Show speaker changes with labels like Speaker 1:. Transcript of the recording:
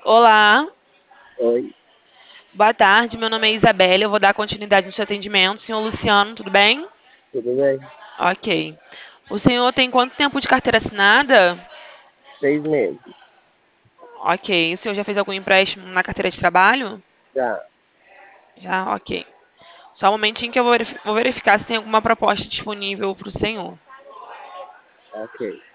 Speaker 1: Olá,
Speaker 2: Oi,
Speaker 1: boa tarde. Meu nome é Isabelle. Eu vou dar continuidade no seu atendimento. Senhor Luciano, tudo bem?
Speaker 2: tudo bem?
Speaker 1: Ok. O senhor tem quanto tempo de carteira assinada?
Speaker 2: 6 meses.
Speaker 1: Ok. O senhor já fez algum empréstimo na carteira de trabalho?
Speaker 2: Já,
Speaker 1: Já, ok. Só um momentinho que eu vou verificar se tem alguma proposta disponível para o senhor.
Speaker 2: ok.